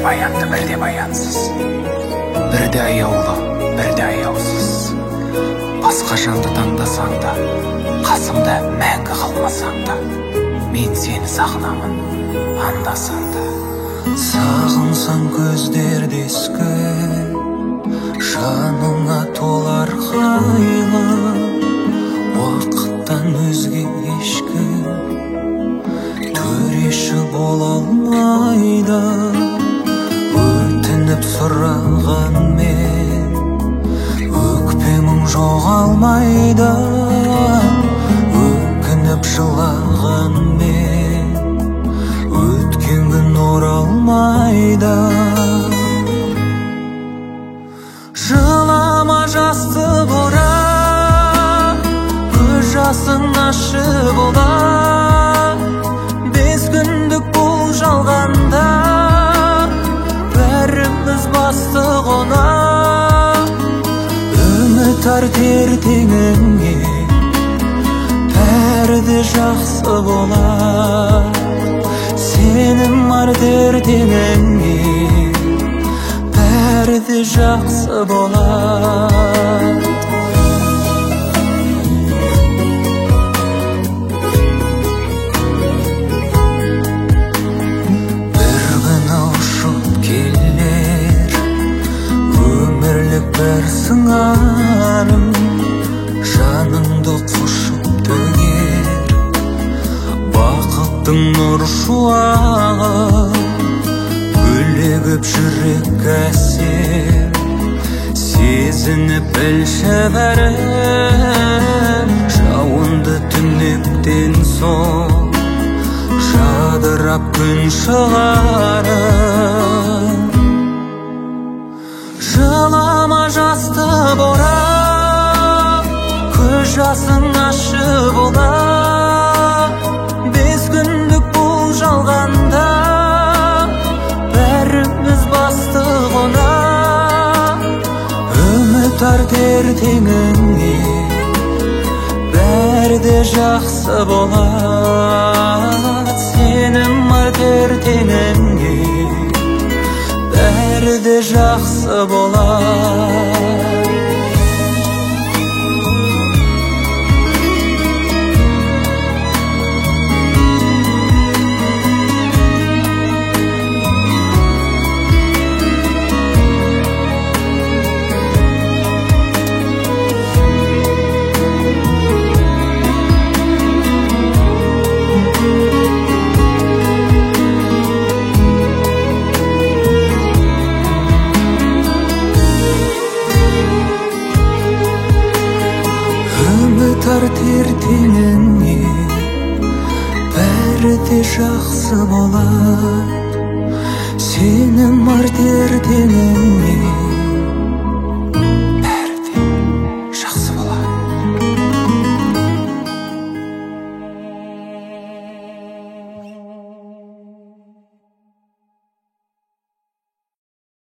баянды, бірде баянсыз, бірде аяулы, бірде аяусыз. Басқа жанды таңдасаң да, қасымда мәңгі қалмасаң да, мен сені сағынамын анда-санда. Сағынсам көздердескі, жаныңа толар қайлы, уақыттан өзге ешкім төреші бола алмайды. Өтініп сұрағанмен өкпемің жоғалмайды. Өкініп жылағанмен өткен күн оралмайды. Жылама жасты бора, көз жасың ащы бола. Бес күндік бұл жалғанда бәріміз бастық ona. Үміт артер теңіңе, бәрі де жақсы болар. Сенім артер теңіңе, бәрі де жақсы болар. Бір сыңарым жаныңды құшып төгер, бақыттың нұр шуағы гүлегіп жүрек әсем. Сезініп білші бәрім жауынды түнектен соң жадырап күн шығарым. Жылама жасты бора, көз жасың ащы бола. Бес күндік бұл жалғанда бәріміз бастық ona. Үміт артер теңіңе, бәрі де жақсы болады. Сенім артер теңіңе, бәрі де жақсы болар. Артер теңіңе, бәрі де жақсы болар. Сенім артер теңіңе,